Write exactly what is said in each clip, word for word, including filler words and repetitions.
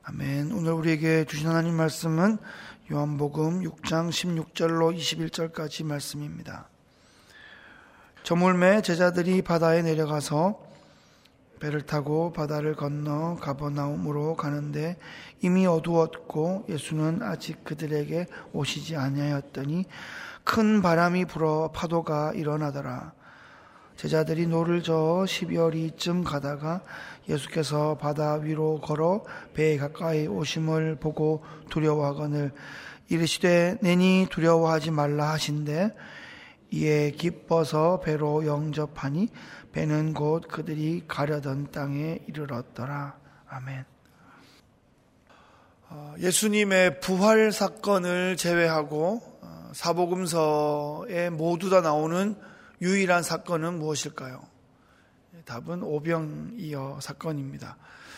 아멘. 오늘 우리에게 주신 하나님 말씀은 요한복음 육 장 십육 절로 이십일 절까지 말씀입니다. 저물매 제자들이 바다에 내려가서 배를 타고 바다를 건너 가버나움으로 가는데 이미 어두웠고 예수는 아직 그들에게 오시지 아니하였더니 큰 바람이 불어 파도가 일어나더라. 제자들이 노를 저어 십여리쯤 가다가 예수께서 바다 위로 걸어 배에 가까이 오심을 보고 두려워하거늘 이르시되 내니 두려워하지 말라 하신대 이에 기뻐서 배로 영접하니 배는 곧 그들이 가려던 땅에 이르렀더라. 아멘. 예수님의 부활 사건을 제외하고 사복음서에 모두 다 나오는 유일한 사건은 무엇일까요? 답은 오병이어 사건입니다.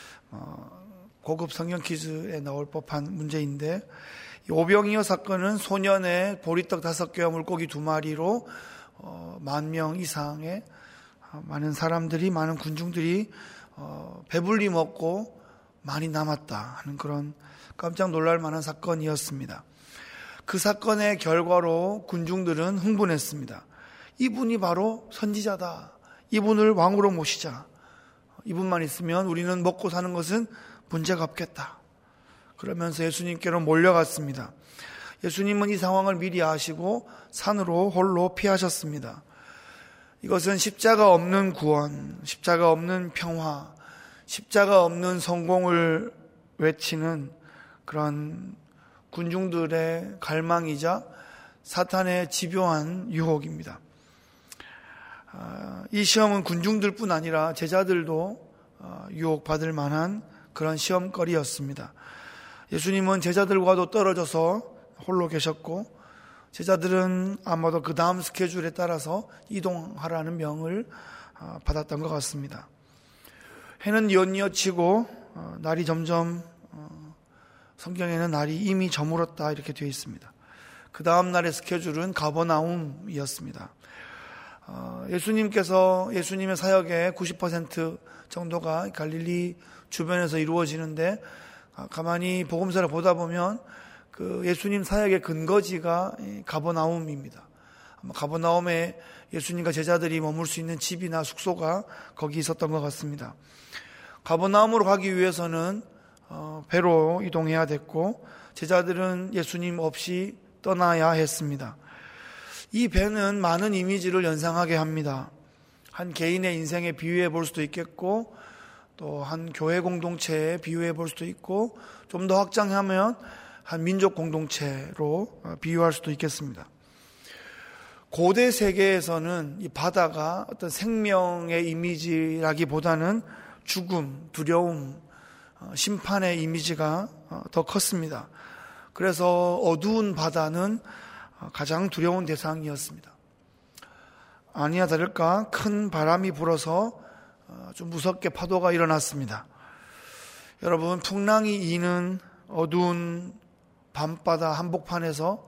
고급 성경 퀴즈에 나올 법한 문제인데, 오병이어 사건은 소년의 보리떡 다섯 개와 물고기 두 마리로 만 명 이상의 많은 사람들이, 많은 군중들이 배불리 먹고 많이 남았다 하는 그런 깜짝 놀랄 만한 사건이었습니다. 그 사건의 결과로 군중들은 흥분했습니다. 이분이 바로 선지자다. 이분을 왕으로 모시자. 이분만 있으면 우리는 먹고 사는 것은 문제가 없겠다. 그러면서 예수님께로 몰려갔습니다. 예수님은 이 상황을 미리 아시고 산으로 홀로 피하셨습니다. 이것은 십자가 없는 구원, 십자가 없는 평화, 십자가 없는 성공을 외치는 그런 군중들의 갈망이자 사탄의 집요한 유혹입니다. 이 시험은 군중들뿐 아니라 제자들도 유혹받을 만한 그런 시험거리였습니다. 예수님은 제자들과도 떨어져서 홀로 계셨고 제자들은 아마도 그 다음 스케줄에 따라서 이동하라는 명을 받았던 것 같습니다. 해는 뉘엿뉘엿치고 날이 점점, 성경에는 날이 이미 저물었다 이렇게 되어 있습니다. 그 다음 날의 스케줄은 가버나움이었습니다. 예수님께서 예수님의 사역의 구십 퍼센트 정도가 갈릴리 주변에서 이루어지는데, 가만히 복음서를 보다 보면 그 예수님 사역의 근거지가 가버나움입니다. 가버나움에 예수님과 제자들이 머물 수 있는 집이나 숙소가 거기 있었던 것 같습니다. 가버나움으로 가기 위해서는 배로 이동해야 됐고 제자들은 예수님 없이 떠나야 했습니다. 이 배는 많은 이미지를 연상하게 합니다. 한 개인의 인생에 비유해 볼 수도 있겠고, 또 한 교회 공동체에 비유해 볼 수도 있고, 좀 더 확장하면 한 민족 공동체로 비유할 수도 있겠습니다. 고대 세계에서는 이 바다가 어떤 생명의 이미지라기보다는 죽음, 두려움, 심판의 이미지가 더 컸습니다. 그래서 어두운 바다는 가장 두려운 대상이었습니다. 아니나 다를까 큰 바람이 불어서 좀 무섭게 파도가 일어났습니다. 여러분, 풍랑이 이는 어두운 밤바다 한복판에서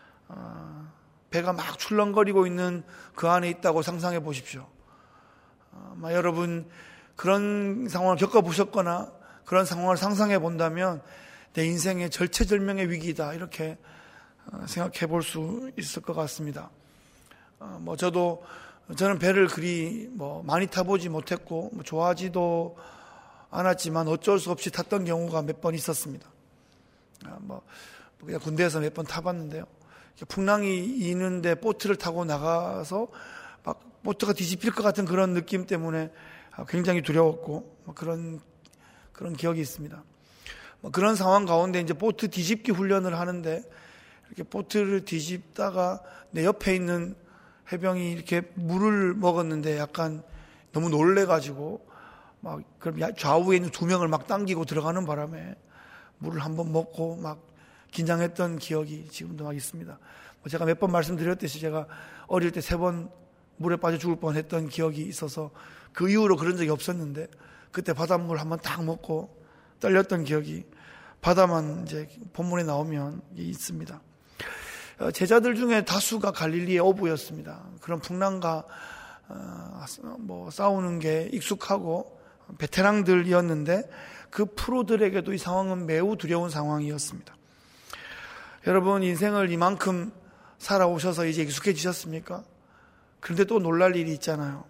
배가 막 출렁거리고 있는 그 안에 있다고 상상해 보십시오. 아마 여러분 그런 상황을 겪어보셨거나 그런 상황을 상상해 본다면 내 인생의 절체절명의 위기다 이렇게 생각해 볼 수 있을 것 같습니다. 어, 뭐 저도 저는 배를 그리 뭐 많이 타보지 못했고 뭐 좋아하지도 않았지만 어쩔 수 없이 탔던 경우가 몇 번 있었습니다. 아, 뭐 그냥 군대에서 몇 번 타봤는데요. 풍랑이 이는데 보트를 타고 나가서 막 보트가 뒤집힐 것 같은 그런 느낌 때문에 굉장히 두려웠고 뭐 그런 그런 기억이 있습니다. 뭐 그런 상황 가운데 이제 보트 뒤집기 훈련을 하는데 이렇게 보트를 뒤집다가 내 옆에 있는 해병이 이렇게 물을 먹었는데 약간 너무 놀래가지고 막 그럼 좌우에 있는 두 명을 막 당기고 들어가는 바람에 물을 한번 먹고 막 긴장했던 기억이 지금도 막 있습니다. 제가 몇 번 말씀드렸듯이 제가 어릴 때 세 번 물에 빠져 죽을 뻔했던 기억이 있어서 그 이후로 그런 적이 없었는데 그때 바닷물 한번 딱 먹고 떨렸던 기억이 바다만 이제 본문에 나오면 있습니다. 제자들 중에 다수가 갈릴리의 어부였습니다. 그런 풍랑과 뭐 싸우는 게 익숙하고 베테랑들이었는데 그 프로들에게도 이 상황은 매우 두려운 상황이었습니다. 여러분, 인생을 이만큼 살아오셔서 이제 익숙해지셨습니까? 그런데 또 놀랄 일이 있잖아요.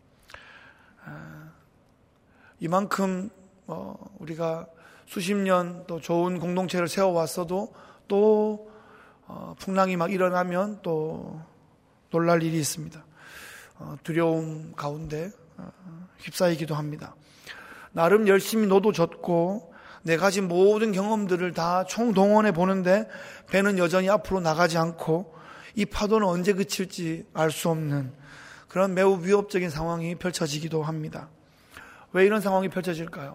이만큼 우리가 수십 년 또 좋은 공동체를 세워왔어도 또 풍랑이 막 일어나면 또 놀랄 일이 있습니다. 두려움 가운데 휩싸이기도 합니다. 나름 열심히 노도졌고 내 가진 모든 경험들을 다 총동원해 보는데 배는 여전히 앞으로 나가지 않고 이 파도는 언제 그칠지 알 수 없는 그런 매우 위협적인 상황이 펼쳐지기도 합니다. 왜 이런 상황이 펼쳐질까요?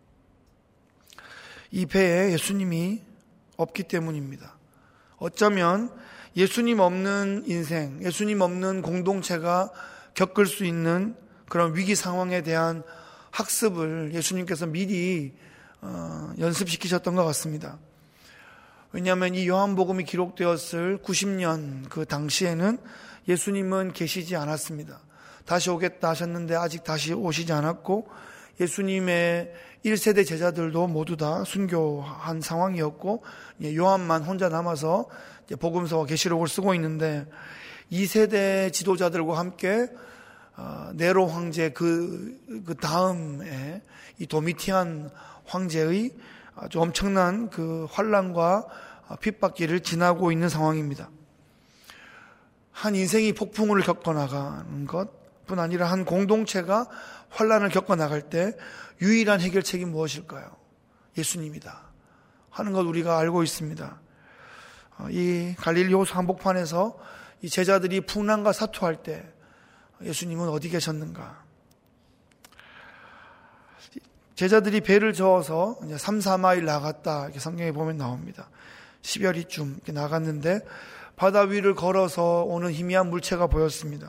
이 배에 예수님이 없기 때문입니다. 어쩌면 예수님 없는 인생, 예수님 없는 공동체가 겪을 수 있는 그런 위기 상황에 대한 학습을 예수님께서 미리 어, 연습시키셨던 것 같습니다. 왜냐하면 이 요한복음이 기록되었을 구십 년 그 당시에는 예수님은 계시지 않았습니다. 다시 오겠다 하셨는데 아직 다시 오시지 않았고 예수님의 일 세대 제자들도 모두 다 순교한 상황이었고 요한만 혼자 남아서 복음서와 계시록을 쓰고 있는데 이 세대 지도자들과 함께 네로 황제 그, 그 다음에 이 도미티안 황제의 아주 엄청난 그 환난과 핍박기를 지나고 있는 상황입니다. 한 인생이 폭풍을 겪어나가는 것뿐 아니라 한 공동체가 환난을 겪어나갈 때 유일한 해결책이 무엇일까요? 예수님이다 하는 것 우리가 알고 있습니다. 이 갈릴리 호수 한복판에서 이 제자들이 풍랑과 사투할 때 예수님은 어디 계셨는가? 제자들이 배를 저어서 이제 삼, 사 마일 나갔다 이렇게 성경에 보면 나옵니다. 십여리쯤 이렇게 나갔는데 바다 위를 걸어서 오는 희미한 물체가 보였습니다.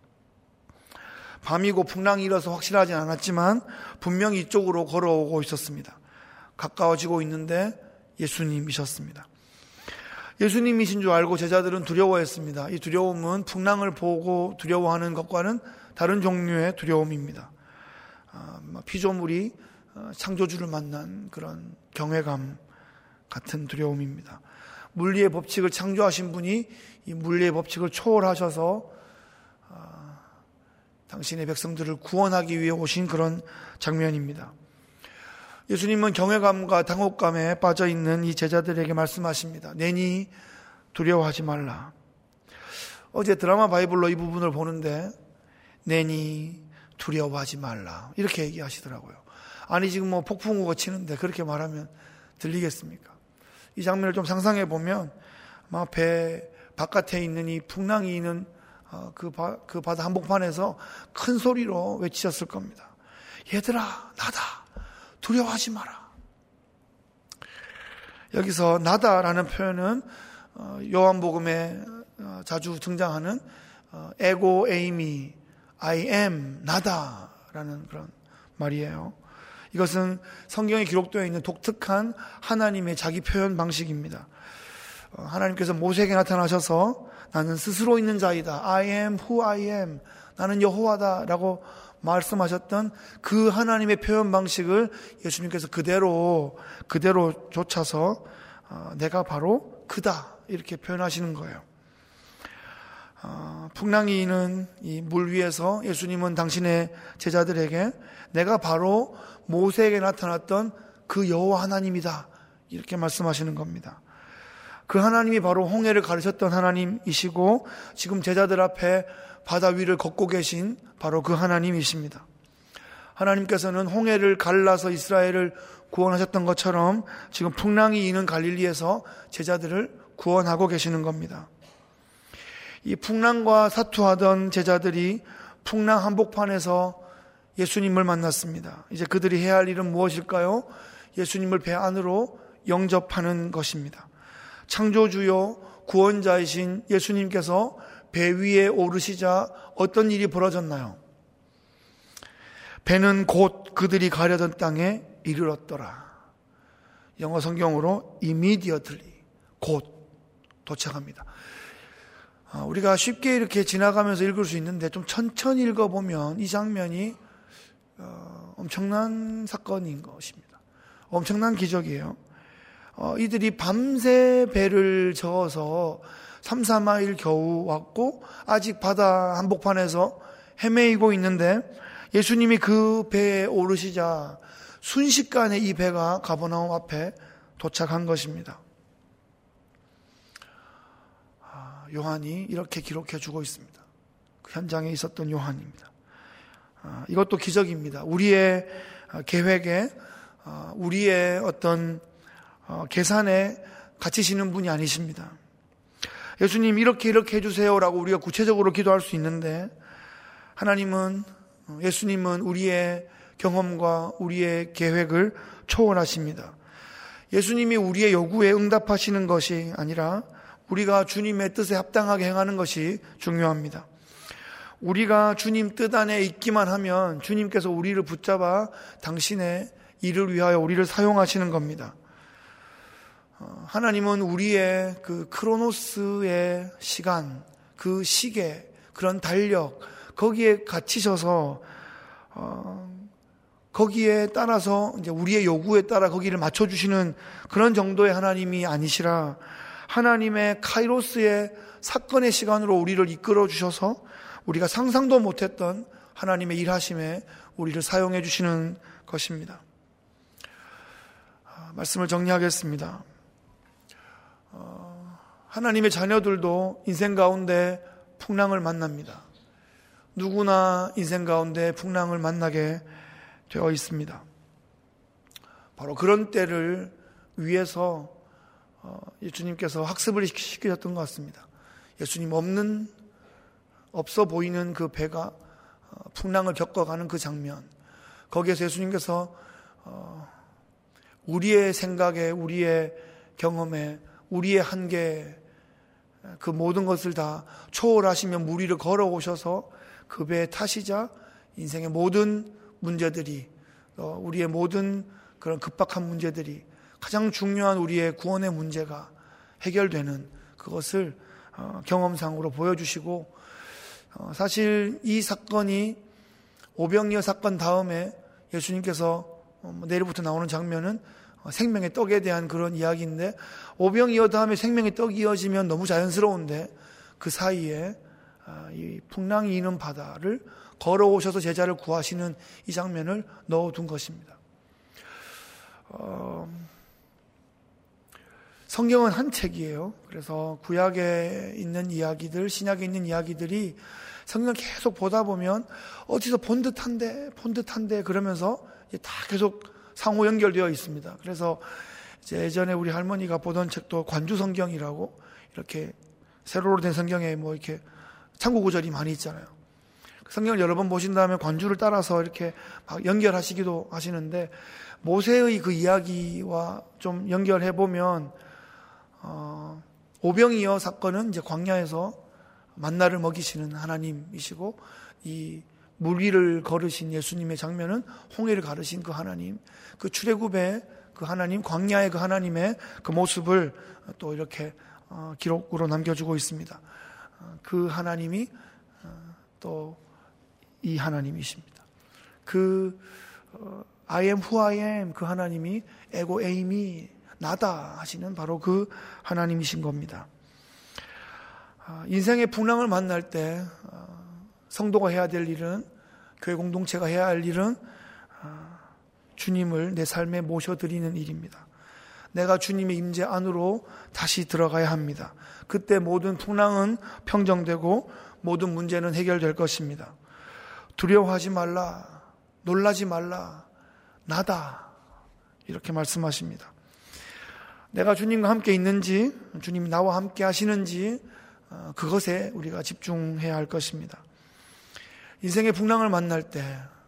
밤이고 풍랑이 일어서 확실하진 않았지만 분명히 이쪽으로 걸어오고 있었습니다. 가까워지고 있는데 예수님이셨습니다. 예수님이신 줄 알고 제자들은 두려워했습니다. 이 두려움은 풍랑을 보고 두려워하는 것과는 다른 종류의 두려움입니다. 피조물이 창조주를 만난 그런 경외감 같은 두려움입니다. 물리의 법칙을 창조하신 분이 이 물리의 법칙을 초월하셔서 당신의 백성들을 구원하기 위해 오신 그런 장면입니다. 예수님은 경외감과 당혹감에 빠져있는 이 제자들에게 말씀하십니다. 내니 두려워하지 말라. 어제 드라마 바이블로 이 부분을 보는데 내니 두려워하지 말라 이렇게 얘기하시더라고요. 아니 지금 뭐 폭풍우가 치는데 그렇게 말하면 들리겠습니까? 이 장면을 좀 상상해 보면 아마 배 바깥에 있는 이 풍랑이 있는 그, 바, 그 바다 한복판에서 큰 소리로 외치셨을 겁니다. 얘들아 나다 두려워하지 마라. 여기서 나다라는 표현은 요한복음에 자주 등장하는 에고 에이미 I am 나다라는 그런 말이에요. 이것은 성경에 기록되어 있는 독특한 하나님의 자기 표현 방식입니다. 하나님께서 모세에게 나타나셔서 나는 스스로 있는 자이다. I am who I am. 나는 여호와다 라고 말씀하셨던 그 하나님의 표현 방식을 예수님께서 그대로 그대로 좇아서 내가 바로 그다 이렇게 표현하시는 거예요. 어, 풍랑이 있는 이 물 위에서 예수님은 당신의 제자들에게 내가 바로 모세에게 나타났던 그 여호와 하나님이다 이렇게 말씀하시는 겁니다. 그 하나님이 바로 홍해를 가르쳤던 하나님이시고 지금 제자들 앞에 바다 위를 걷고 계신 바로 그 하나님이십니다. 하나님께서는 홍해를 갈라서 이스라엘을 구원하셨던 것처럼 지금 풍랑이 있는 갈릴리에서 제자들을 구원하고 계시는 겁니다. 이 풍랑과 사투하던 제자들이 풍랑 한복판에서 예수님을 만났습니다. 이제 그들이 해야 할 일은 무엇일까요? 예수님을 배 안으로 영접하는 것입니다. 창조주요 구원자이신 예수님께서 배 위에 오르시자 어떤 일이 벌어졌나요? 배는 곧 그들이 가려던 땅에 이르렀더라. 영어 성경으로 immediately 곧 도착합니다. 우리가 쉽게 이렇게 지나가면서 읽을 수 있는데 좀 천천히 읽어보면 이 장면이 엄청난 사건인 것입니다. 엄청난 기적이에요. 어, 이들이 밤새 배를 저어서 삼, 사 마일 겨우 왔고 아직 바다 한복판에서 헤매이고 있는데 예수님이 그 배에 오르시자 순식간에 이 배가 가버나움 앞에 도착한 것입니다. 아, 요한이 이렇게 기록해 주고 있습니다. 그 현장에 있었던 요한입니다. 아, 이것도 기적입니다. 우리의 계획에, 우리의 어떤 계산에 갇히시는 분이 아니십니다. 예수님 이렇게 이렇게 해주세요라고 우리가 구체적으로 기도할 수 있는데 하나님은, 예수님은 우리의 경험과 우리의 계획을 초월하십니다. 예수님이 우리의 요구에 응답하시는 것이 아니라 우리가 주님의 뜻에 합당하게 행하는 것이 중요합니다. 우리가 주님 뜻 안에 있기만 하면 주님께서 우리를 붙잡아 당신의 일을 위하여 우리를 사용하시는 겁니다. 하나님은 우리의 그 크로노스의 시간, 그 시계, 그런 달력, 거기에 갇히셔서 어, 거기에 따라서 이제 우리의 요구에 따라 거기를 맞춰주시는 그런 정도의 하나님이 아니시라 하나님의 카이로스의 사건의 시간으로 우리를 이끌어 주셔서 우리가 상상도 못했던 하나님의 일하심에 우리를 사용해 주시는 것입니다. 말씀을 정리하겠습니다. 어, 하나님의 자녀들도 인생 가운데 풍랑을 만납니다. 누구나 인생 가운데 풍랑을 만나게 되어 있습니다. 바로 그런 때를 위해서 예수님께서 학습을 시키셨던 것 같습니다. 예수님 없는, 없어 보이는 그 배가 풍랑을 겪어가는 그 장면, 거기에서 예수님께서 우리의 생각에, 우리의 경험에, 우리의 한계에 그 모든 것을 다 초월하시며 물 위를 걸어오셔서 그 배에 타시자 인생의 모든 문제들이, 우리의 모든 그런 급박한 문제들이, 가장 중요한 우리의 구원의 문제가 해결되는 그것을 경험상으로 보여주시고, 사실 이 사건이 오병이어 사건 다음에 예수님께서 내일부터 나오는 장면은 생명의 떡에 대한 그런 이야기인데, 오병이어 다음에 생명의 떡이 이어지면 너무 자연스러운데 그 사이에 이 풍랑이 이는 바다를 걸어오셔서 제자를 구하시는 이 장면을 넣어둔 것입니다. 어, 성경은 한 책이에요. 그래서 구약에 있는 이야기들, 신약에 있는 이야기들이 성경을 계속 보다 보면 어디서 본 듯한데 본 듯한데 그러면서 다 계속 상호 연결되어 있습니다. 그래서 이제 예전에 우리 할머니가 보던 책도 관주 성경이라고, 이렇게 세로로 된 성경에 뭐 이렇게 참고 구절이 많이 있잖아요. 그 성경을 여러 번 보신 다음에 관주를 따라서 이렇게 막 연결하시기도 하시는데, 모세의 그 이야기와 좀 연결해 보면 어, 오병이어 사건은 이제 광야에서 만나를 먹이시는 하나님이시고, 이 물 위를 걸으신 예수님의 장면은 홍해를 가르신 그 하나님, 그 출애굽의 그 하나님, 광야의 그 하나님의 그 모습을 또 이렇게 어, 기록으로 남겨주고 있습니다. 어, 그 하나님이 어, 또 이 하나님이십니다. 그 어, I am who I am, 그 하나님이 에고 에이미, 나다 하시는 바로 그 하나님이신 겁니다. 어, 인생의 풍랑을 만날 때 어, 성도가 해야 될 일은, 교회 공동체가 해야 할 일은 어, 주님을 내 삶에 모셔드리는 일입니다. 내가 주님의 임재 안으로 다시 들어가야 합니다. 그때 모든 풍랑은 평정되고 모든 문제는 해결될 것입니다. 두려워하지 말라, 놀라지 말라, 나다, 이렇게 말씀하십니다. 내가 주님과 함께 있는지, 주님이 나와 함께 하시는지, 그것에 우리가 집중해야 할 것입니다. 인생의 풍랑을 만날 때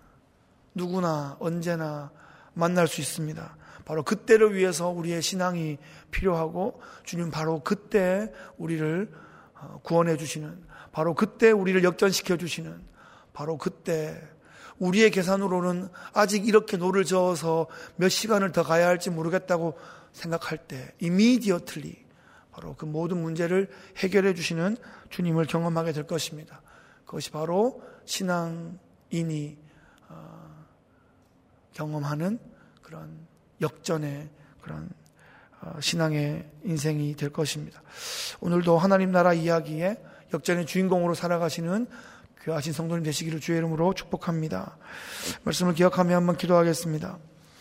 누구나 언제나 만날 수 있습니다. 바로 그때를 위해서 우리의 신앙이 필요하고, 주님 바로 그때 우리를 구원해 주시는, 바로 그때 우리를 역전시켜 주시는, 바로 그때 우리의 계산으로는 아직 이렇게 노를 저어서 몇 시간을 더 가야 할지 모르겠다고 생각할 때 immediately 바로 그 모든 문제를 해결해 주시는 주님을 경험하게 될 것입니다. 그것이 바로 신앙인이 어, 경험하는 그런 역전의 그런 신앙의 인생이 될 것입니다. 오늘도 하나님 나라 이야기에 역전의 주인공으로 살아가시는 귀하신 성도님 되시기를 주의 이름으로 축복합니다. 말씀을 기억하며 한번 기도하겠습니다.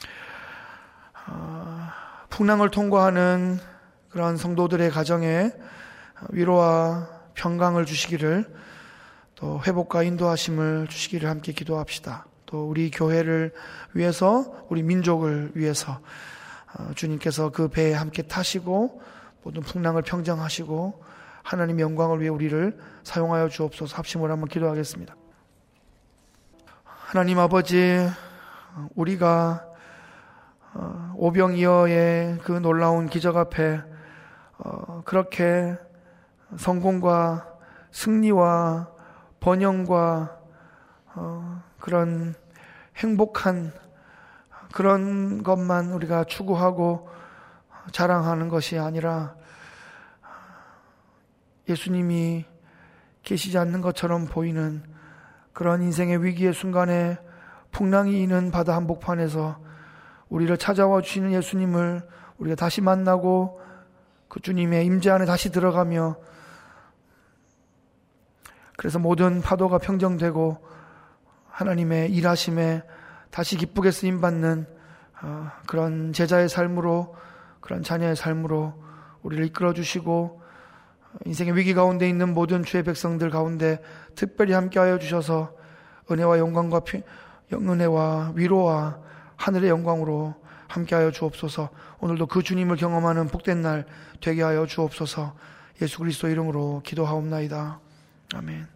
아, 풍랑을 통과하는 그런 성도들의 가정에 위로와 평강을 주시기를, 또 회복과 인도하심을 주시기를 함께 기도합시다. 또 우리 교회를 위해서, 우리 민족을 위해서 주님께서 그 배에 함께 타시고 모든 풍랑을 평정하시고 하나님의 영광을 위해 우리를 사용하여 주옵소서. 합심으로 한번 기도하겠습니다. 하나님 아버지, 우리가 오병이어의 그 놀라운 기적 앞에 그렇게 성공과 승리와 번영과 그런 행복한 그런 것만 우리가 추구하고 자랑하는 것이 아니라 예수님이 계시지 않는 것처럼 보이는 그런 인생의 위기의 순간에 풍랑이 이는 바다 한복판에서 우리를 찾아와 주시는 예수님을 우리가 다시 만나고 그 주님의 임재 안에 다시 들어가며, 그래서 모든 파도가 평정되고 하나님의 일하심에 다시 기쁘게 쓰임받는 그런 제자의 삶으로, 그런 자녀의 삶으로 우리를 이끌어 주시고, 인생의 위기 가운데 있는 모든 주의 백성들 가운데 특별히 함께하여 주셔서 은혜와 영광과 피, 은혜와 위로와 하늘의 영광으로 함께하여 주옵소서. 오늘도 그 주님을 경험하는 복된 날 되게 하여 주옵소서. 예수 그리스도 이름으로 기도하옵나이다. 아멘.